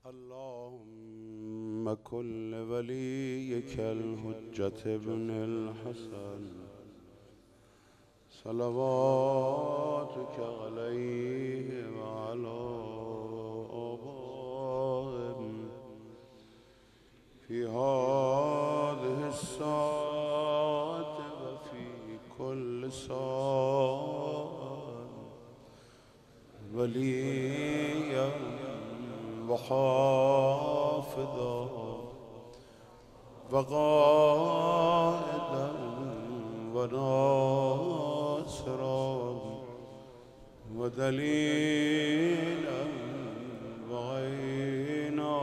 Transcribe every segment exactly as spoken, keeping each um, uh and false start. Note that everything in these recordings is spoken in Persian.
اللهم كل وليك الحجة ابن الحسن صلواتك عليه وعلى آبائه في هذه الساعة وفي كل ساعة وليا وحافظا وقائدا وناصرا ودليلا وعينا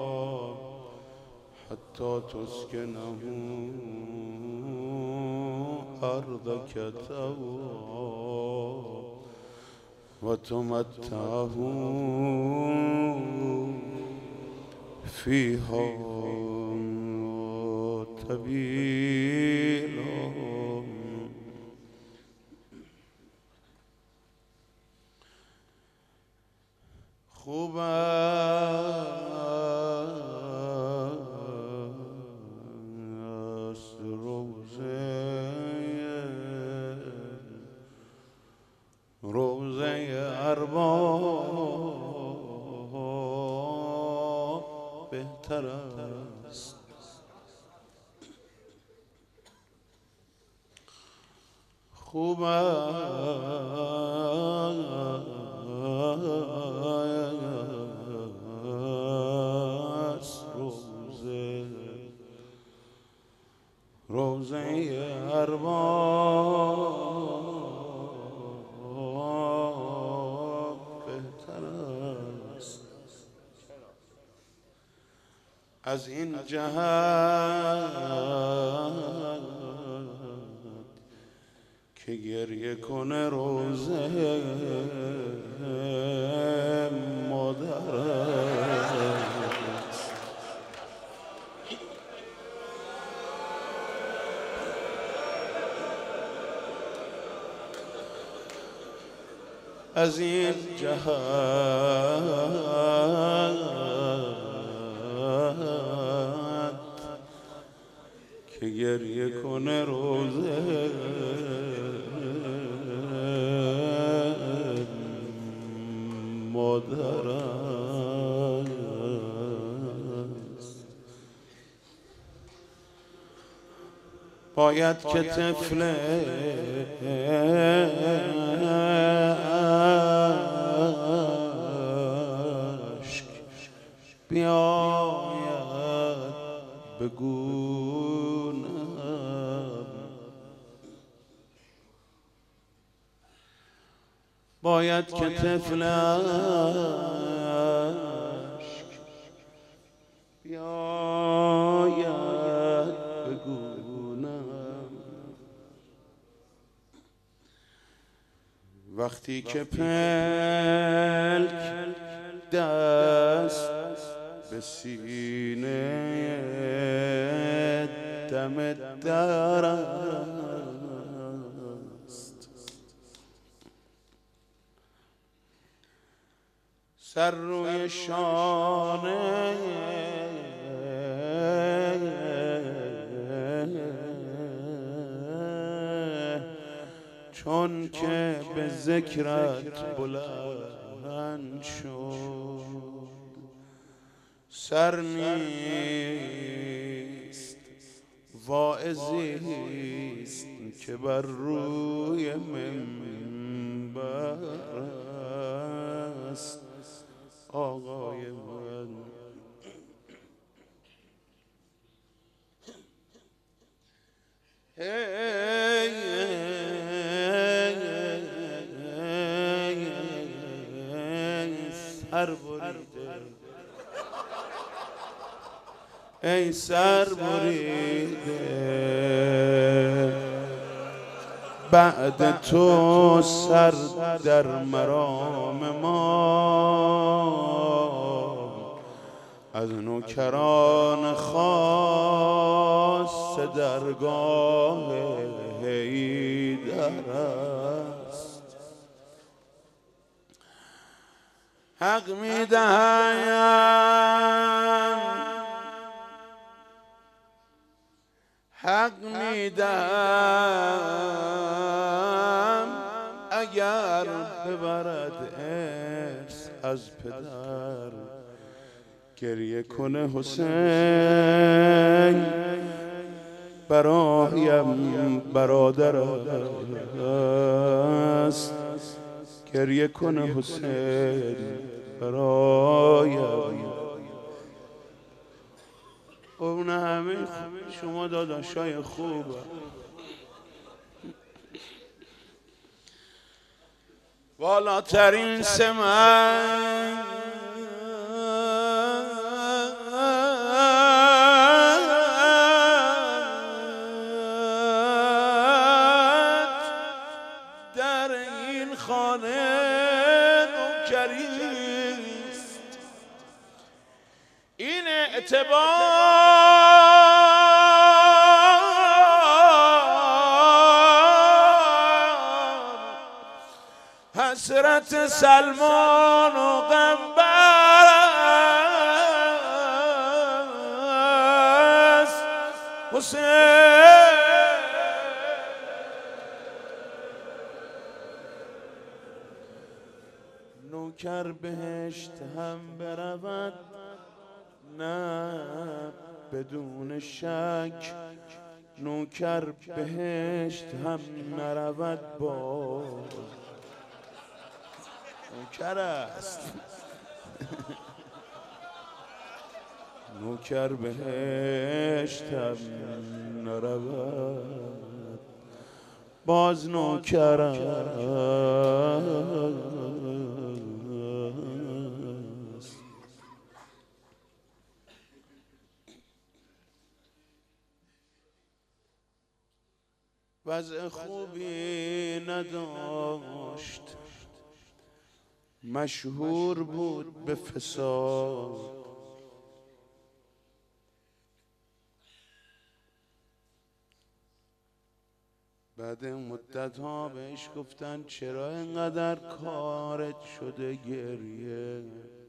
حتى تسكنه أرضك توا وتمتعه فيها طويلا. خوب است روزه روزه ارباب بهتر است. خوب است روزه روزه ارباب بهتر است. از این جهت که گریه کنه روزه مادر است. از این جهت که گریه کنه روزه مادر است. باید که طفل اشک بیاید بگونم، باید که طفل اشک بیاید بگونم. وقتی که پلک دست به سینه دم در است، سر روی شانه چون که به ذکرت بلند شد، سر نیست واعظیست که بر روی منبر است. آقای من سر بریده، ای سر بریده، بعد تو سر در مرام ما از نوکران خاص درگاه حیدر است. حق میدهم حق میدهم اگر ببرد ارث از پدر گریه کنه حسین برایم برادر است گریه کنه حسین برایم. اون همه شما داداشای خوب والاترین سمن در این خانه نوکریست. این اعتبار حسرت سلمان و قنبر است. حسین نوکر بهشت هم برود نه بدون شک، نوکر بهشت هم نرود باز نوکر است. نوکر بهشت هم نرود باز نوکر است. وضع خوبی نداشت، مشهور بود به فساد. بعد مدت ها بهش گفتن چرا اینقدر کارت شده گریه؟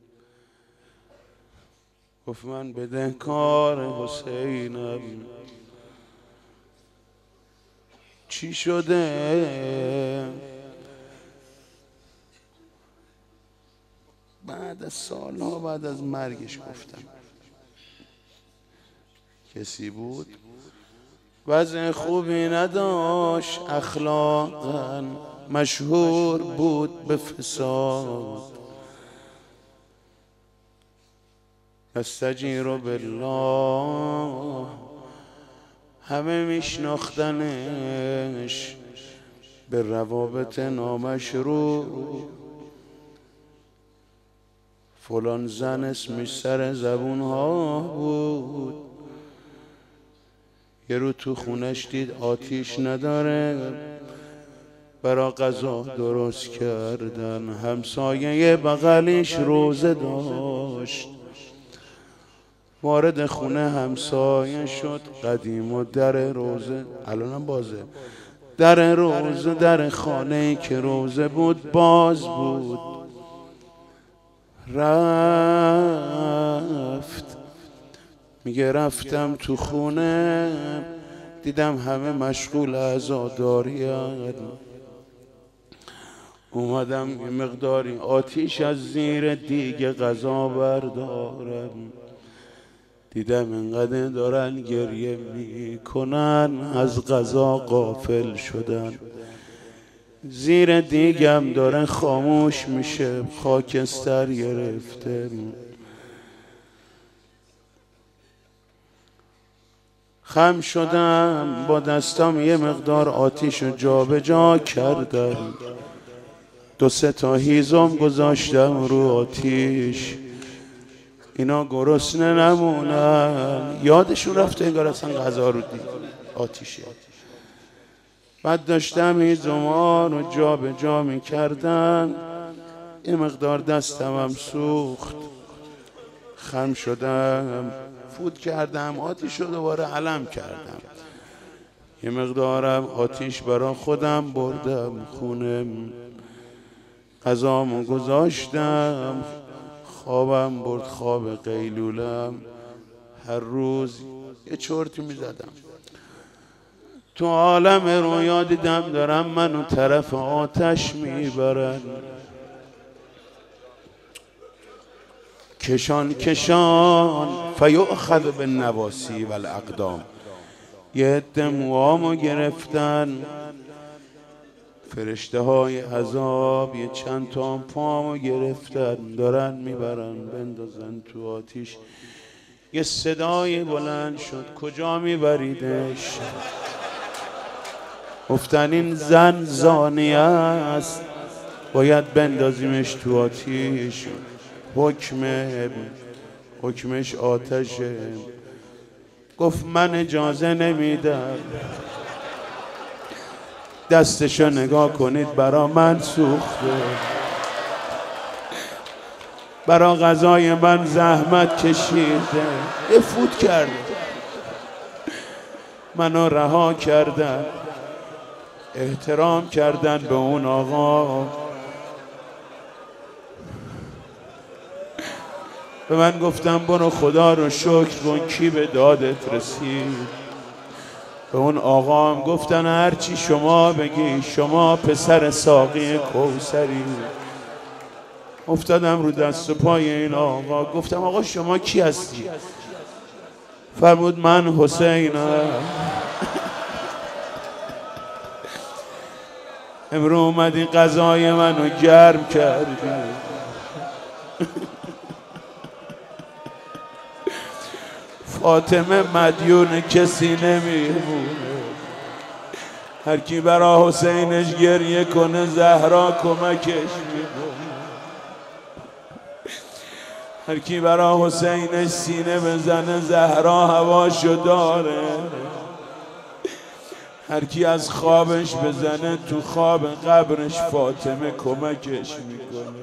گفت من بدهکار حسینم. چی شده؟ بعد از سالها بعد از مرگش گفتم کسی بود وضع خوبی نداشت، اخلاقاً مشهور بود به فساد. استجیر بالله همه میشناختنش به روابط نامشروع. فلان زن اسمش سر زبون ها بود. یه رو تو خونش دید آتیش نداره، برا غذا درست کردن. همسایه بغلیش روزه داشت، وارد خونه همسایه شد. قدیم و در روزه الانم بازه، در روزه در خانه‌ای که روزه بود باز بود. رفت میگه رفتم تو خونه دیدم همه مشغول عزاداری‌ان. اومدم یه مقداری آتیش از زیر دیگه غذا بردارم، دیدم اینقدر دارن گریه میکنن از غذا غافل شدن. زیر دیگم داره خاموش میشه، خاکستر گرفته. خم شدم با دستام یه مقدار آتیش رو جا به جا کردم. دو سه تا هیزم گذاشتم رو آتیش، اینا گرسنه نمونن. یادشون رفته انگار اصلا غذا رو دید آتیشه. بعد داشتم هیزم‌ها رو جا به جا می کردم، یه مقدار دستم هم سوخت. خم شدم فوت کردم آتیش رو دوباره علم کردم. یه مقدارم آتیش برا خودم بردم خونه، غذامو گذاشتم. خوابم برد خواب قیلولم، هر روز یه چرتی میزدم. تو عالم رویا دیدم دارم منو طرف آتش میبرن، کشان کشان فیؤخذ بالنواسی والاقدام. یه عده موامو گرفتن فرشته های عذاب، یه چند تا پامو گرفتن دارن میبرن بندازن تو آتیش. یه صدای بلند شد کجا میبریدش؟ گفتن این زن زانیه است باید بندازیمش تو آتیش. حکم حکمش آتشه. گفت من اجازه نمیدم، دستشو نگاه کنید برا من سوخته، برا غذای من زحمت کشیده. یه فوت کرده منو رها کردن، احترام کردن به اون آقا. به من گفتم برو خدا رو شکر کن کی به دادت رسید. به اون آقا هم گفتن هرچی شما بگی، شما پسر ساقی کوثری. افتادم رو دست و پای این آقا، گفتم آقا شما کی هستی؟ فرمود من حسینم. امرو اومدی غذای منو گرم کردی. فاطمه مدیون کسی نمیمونه، هر کی برا حسینش گریه کنه زهرا کمکش میکنه. هر کی برا حسینش سینه بزنه زهرا هواشو داره. هر کی از خوابش بزنه تو خواب قبرش فاطمه کمکش میکنه.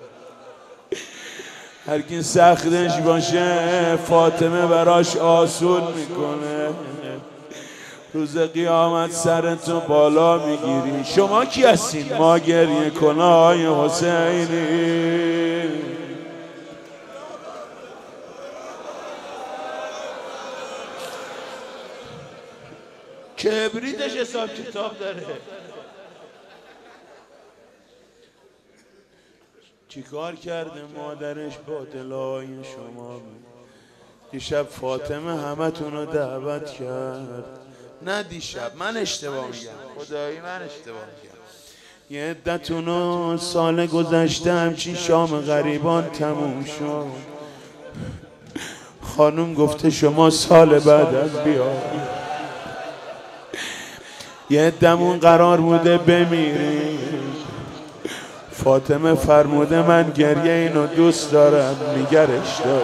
هر کی سختش باشه فاطمه براش آسون میکنه. روز قیامت سرتو بالا میگیری. شما کی هستین؟ ما گریه کنای حسینی. کبریتش حساب کتاب داره. چیکار کرده مادرش با دلای شما؟ دیشب فاطمه همه تونو دعوت کرد. نه دیشب، من اشتباه میگم، خدایی من اشتباه میگم. یه عدتونو سال گذشته همچین شام غریبان تموم شد. خانوم گفته شما سال بعد از بیا. یه عدمون قرار بوده بمیریم. فاطمه فرموده من گریه اینو دوست دارم، نگرش داری.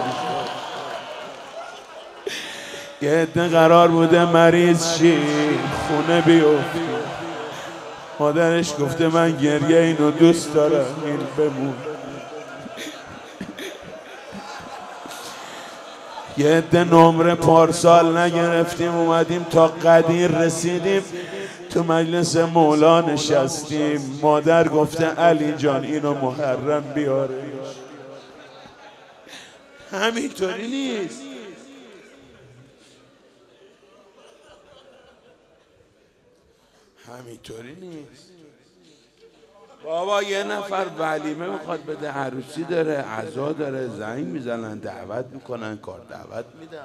یه عده قرار بوده مریض شی خونه بیفتی. مادرش گفته من گریه اینو دوست دارم این بمون. یه عده نمره پارسال نگرفتیم اومدیم تا قدیر رسیدیم تو مجلس مولا نشستیم. مادر گفته علی جان اینو محرم بیارش. همینطوری نیست. همینطوری نیست بابا. یه نفر ولیمه میخواد بده، عروسی داره، عزا داره، زنگ میزنن دعوت میکنن، کار دعوت میدن.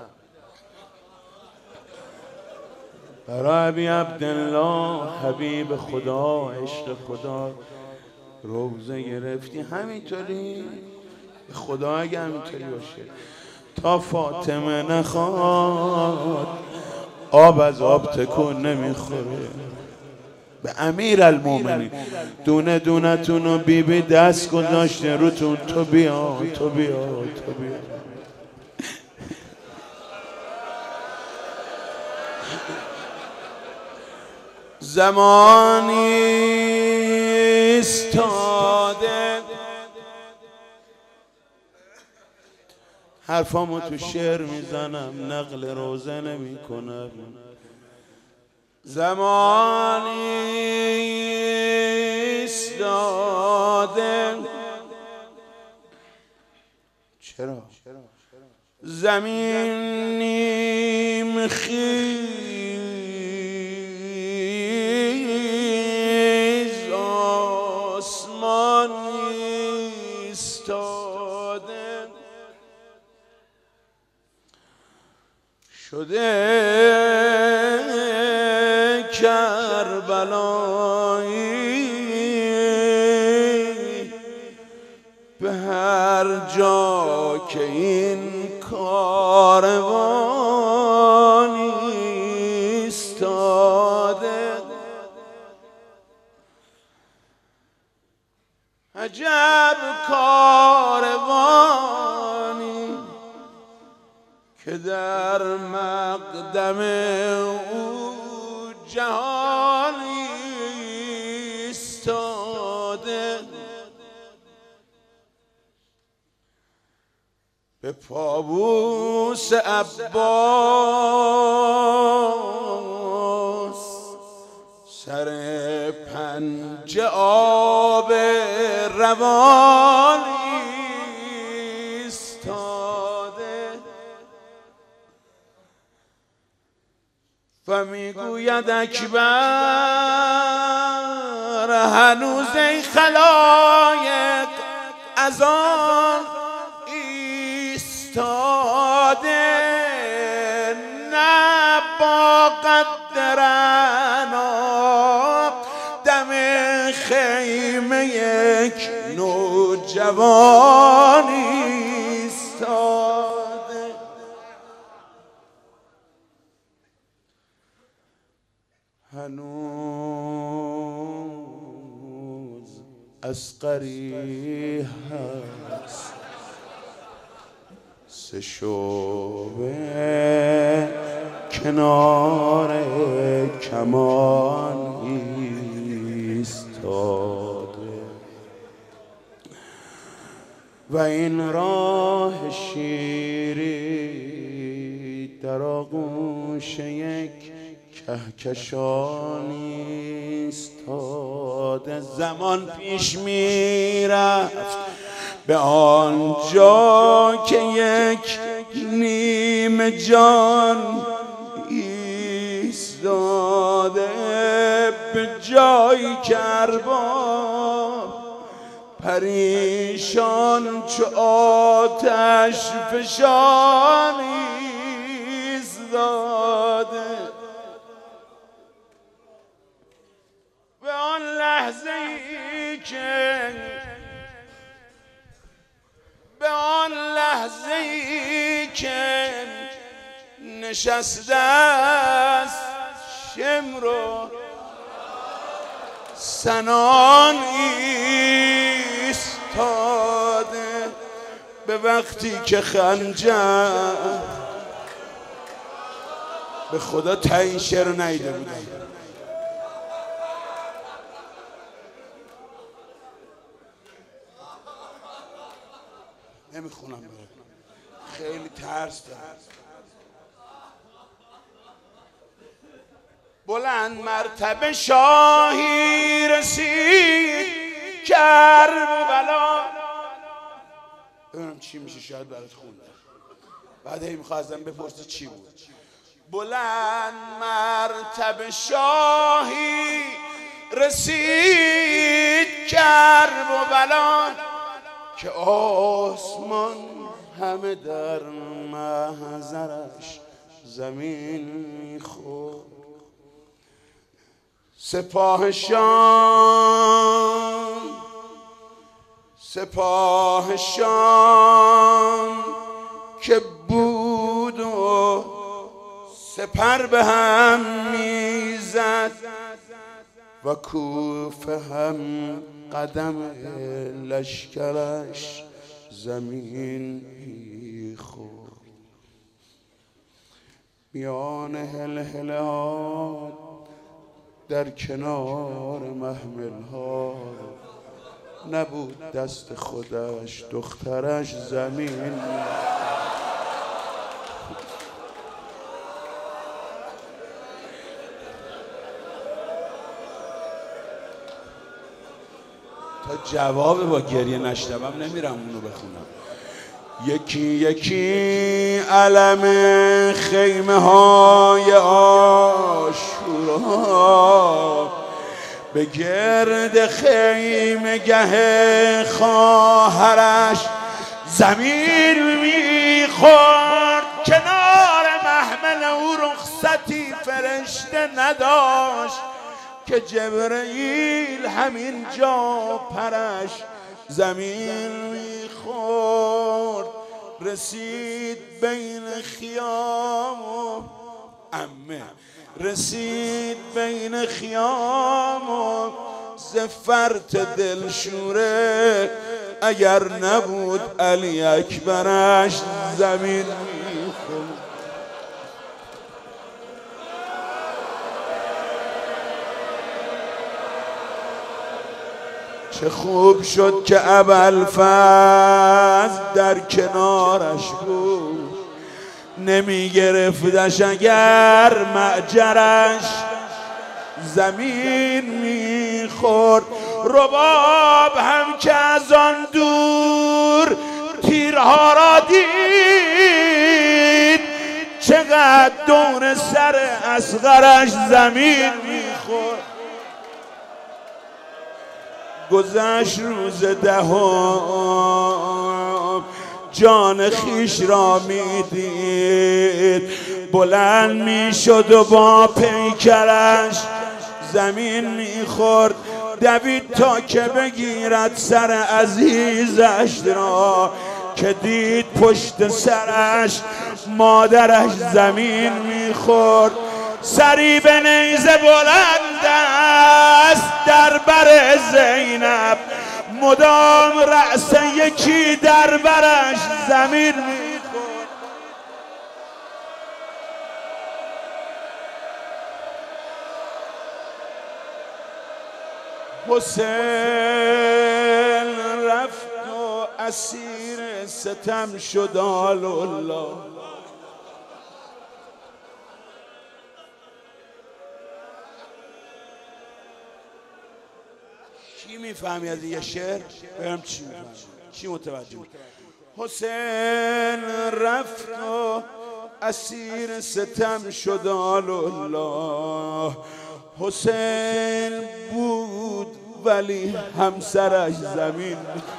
برای ابی عبدالله حبیب خدا عشق خدا روزه گرفتی. همینطوری خدا اگه همینطوری باشه تا فاطمه نخواد آب از آب تکون نمیخوره. به امیر المومنین دونه دونه تونو بی بی دست گذاشته روتون. تو بیا تو بیا تو بیا. زمانی استاده حرفامو تو شعر میزنم نقل روزه نمی کنم. زمانی استاده چرا؟ زمین نیم خیز آسمان ایستاده شده کربلایی به هر جا که این کاروان ایستاده عجب کاروانی که در مقدم او جهان ایستاده به پابوس عباس سر پنجه آب روان ایستاده و میگوید اکبر هنوز ای خلایق از آن ایستاده نه با قدرنا دم خیمه یک نوجوان ایستاده هنوز اصغری هست سه شعبه کنار کمان ایستاده و این راه شیری در آغوش یک کهکشان ایستاده زمان پیش میرفت به آنجا که یک نیم جان ایستاده به جایی که ارباب پریشان چو آتش فشان ایستاده به آن لحظه ای که به آن لحظه ای که نشسته است شمر و سنان ایستاده به وقتی که خنجر به خدا تا این شعر رو نیده بودم نمیخونم برای خیلی ترس دارم بلند مرتبه شاهی رسید کربلا ببینم چی میشه شاید برات خوندم بعد هی میخواستم بپرسه چی بود بلند مرتبه شاهی رسید کربلا که آسمان همه در محضرش زمین میخورد سپاهشان سپاهشان که بود و سپر به هم میزد و کوفه هم قدم لشکرش زمین میخورد میان هلهلهات در کنار محمل ها نبود دست خودش دخترش زمین تا جواب با گریه نشنوم نمیرم اونو بخونم یکی یکی علم خیمه های آشورا به گرد خیمه گه خواهرش زمین میخورد. کنار محمل او رخصتی فرشته نداشت که جبرئیل همین جا پرش زمین میخورد. رسید بین خیام و عمه، رسید بین خیام و زفرت دلشوره. اگر نبود علی اکبرش زمین میخورد. چه خوب شد که ابوالفضل در کنارش بود، نمی گرفتش اگر معجرش زمین میخورد. رباب هم که از آن دور تیرها را دید، چقدر دور سر اصغرش زمین میخورد. گذشت روز دهم جان خیش را میدید، بلند میشد و با پیکرش زمین میخورد. دوید تا که بگیرد سر عزیزش را، که دید پشت سرش مادرش زمین میخورد. سری به نیزه بلند است در بر زینب، مدام رأس یکی در برش زمین میخورد. حسین رفت و اسیر ستم شد آل الله. چی میفهمی از یه شعر؟ بهم چی میفهمی؟ چی متوجه؟ حسین رفت و اسیر ستم شد آل الله. حسین بود ولی همسرش زمین.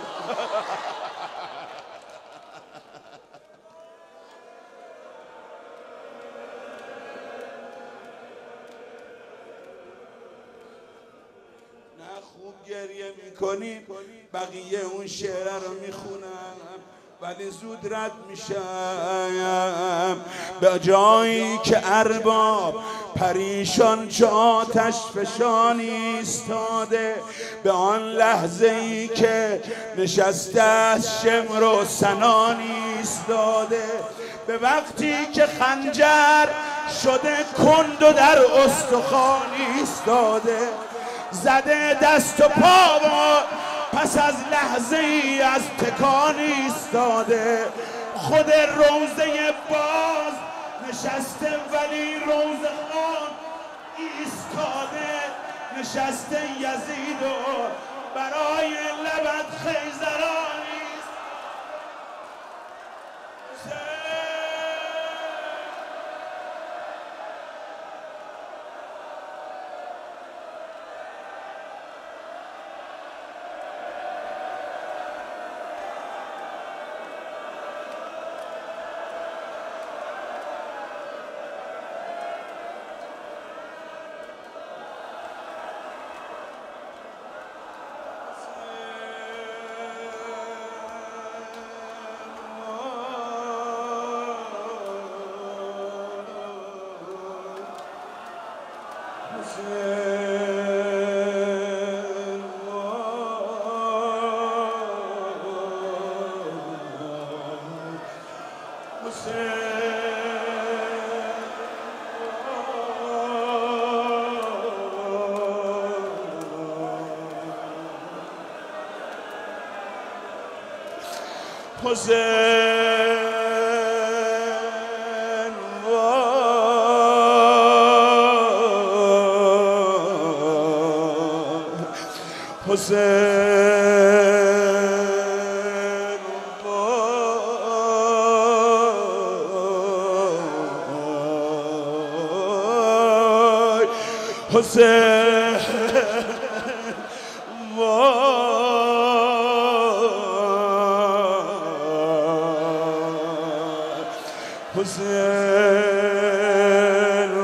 خوب گریه میکنیم، بقیه اون شعر رو میخونم ولی زود رد میشم. به جایی که ارباب پریشان چه آتش فشان ایستاده، به آن لحظه ای که نشسته از شمر و سنان ایستاده، به وقتی که خنجر شده کند و در استخوان ایستاده، زده دست و پا و پس از لحظه ای از تکان ایستاده. خود روضه باز نشسته ولی روضه خان ایستاده. نشسته یزید و برای لبت خیزرانی است. حسین حسین حسین حسین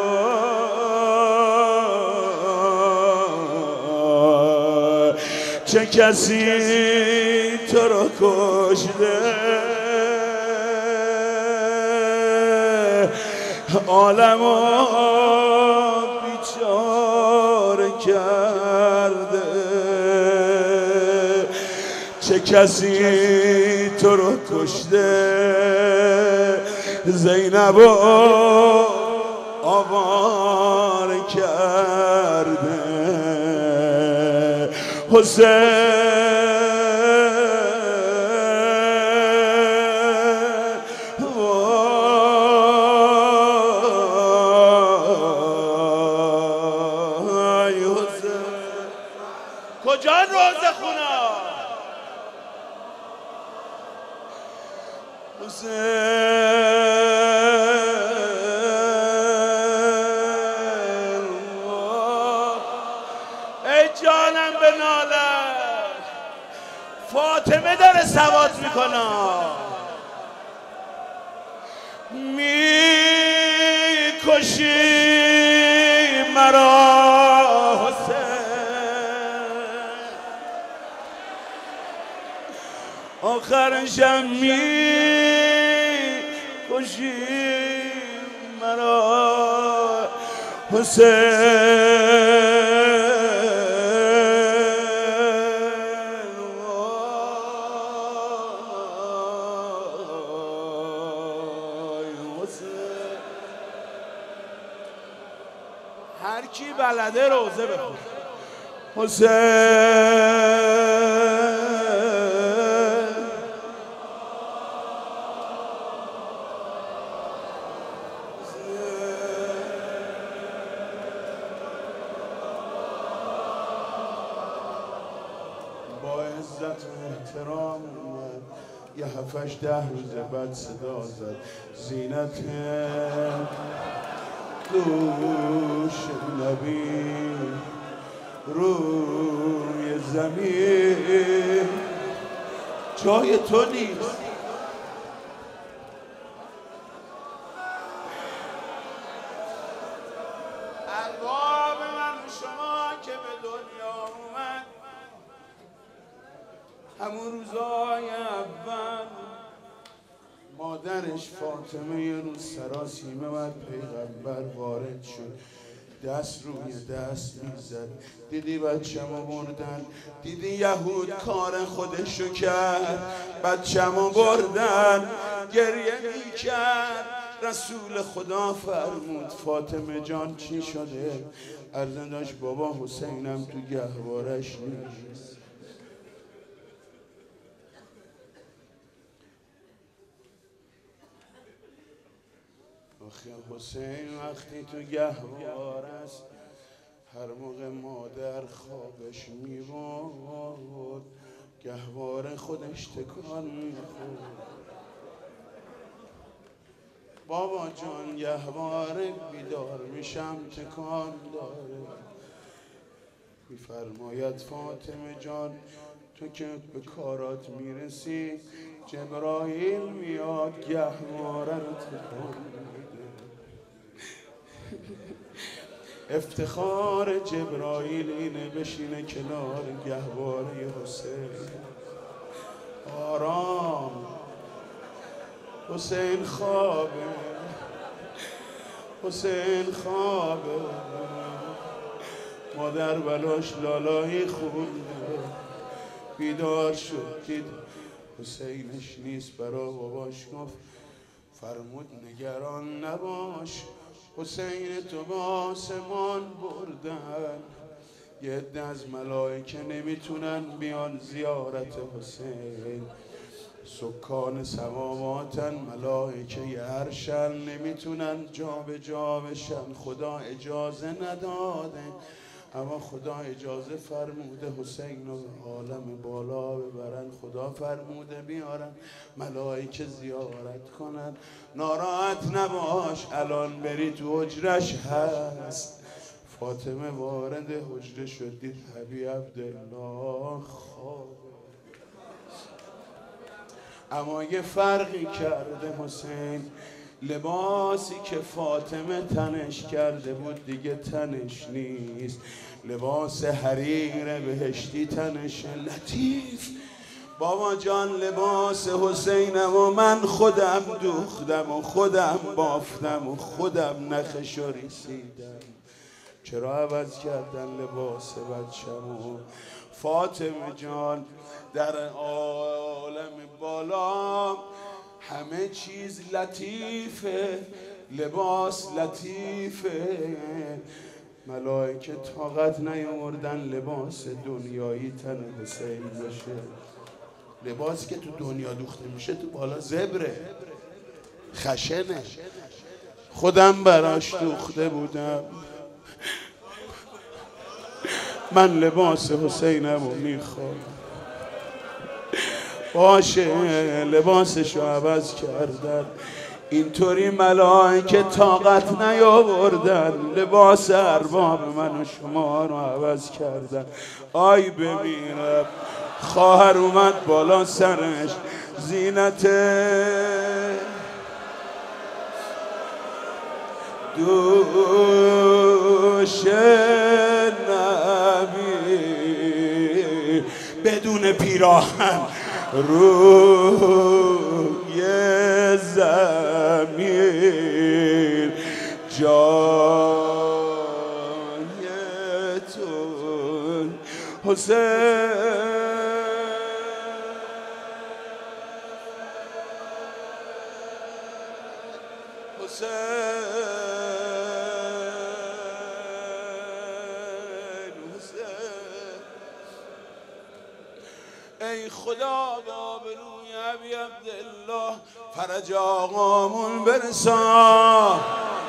چه کسی تو رو کشته عالمو بیچاره کرده چه کسی تو رو کشته زینبو آواره کرده حسین کجا روزه خونا حسین ای جانم به نالت فاطمه داره سواد میکنه میکشی مرا آخرشم می کشی مرا حسین هر کی بلده روزه بخونه حسین با عزت و احترام اومد یه هفتش ده روز بعد صدا زد زینت دوش نبی روی زمین جای تو نیست ارباب من شما که به دنیا اومد همون روزای اول مادرش فاطمه یه روز سراسیمه و پیغمبر وارد شد دست روی دست میزد دیدی بچه‌مو بردن دیدی یهود کار خودشو کرد بچه‌مو بردن گریه میکرد رسول خدا فرمود فاطمه جان چی شده عرضه داشت بابا حسینم تو گهوارش نیست آخه حسین وقتی تو گهوار است هر موقع مادر خوابش میبرد گهواره خودش تکان میخورد بابا جان گهواره بیدار میشم تکان داره میفرماید فاطمه جان تو که به کارات میرسی جبرائیل میاد گهواره رو تکان میده افتخار جبرائیل اینه بشینه کنار گهواره حسین آرام حسین خوابه حسین خوابه مادر بلاش لالایی خونده بیدار شد دید حسینش نیست برا باباش گفت فرمود نگران نباش حسین تو به آسمان بردن یه عده از ملائکه نمیتونن بیان زیارت حسین سکان سماواتن ملائکه عرشن نمیتونن جا به جا بشن خدا اجازه نداده اما خدا اجازه فرموده حسین رو به عالم بالا ببرن خدا فرموده بیارن ملائکه زیارت کنن ناراحت نباش الان بری تو حجرش هست فاطمه وارد حجره شد، دید ابی عبدالله خوابه. اما یه فرقی کرده حسین، لباسی که فاطمه تنش کرده بود دیگه تنش نیست، لباس حریر بهشتی تنش. لطیف بابا جان لباس حسینم و من خودم دوختم و خودم بافتم و خودم نخشو ریسیدم، چرا عوض کردن لباس بچه‌مو؟ فاطمه جان در عالم بالا همه چیز لطیفه، لباس لطیفه، ملائکه طاقت نیاوردن لباس دنیایی تن حسین باشه. لباسی که تو دنیا دوخته میشه تو بالا زبره، خشنه. خودم براش دوخته بودم، من لباس حسینم رو میخوام. باشه لباسشو عوض کردن، اینطوری ملائکه طاقت نیاوردن لباس ارباب من و شما رو عوض کردن. آی بمیرم، خواهر اومد بالا سرش، زینت دوش نبی بدون پیراهن روی زمین، جای تو حسین. ای خدا به آبروی ابی عبدالله فرج آقامون برسان.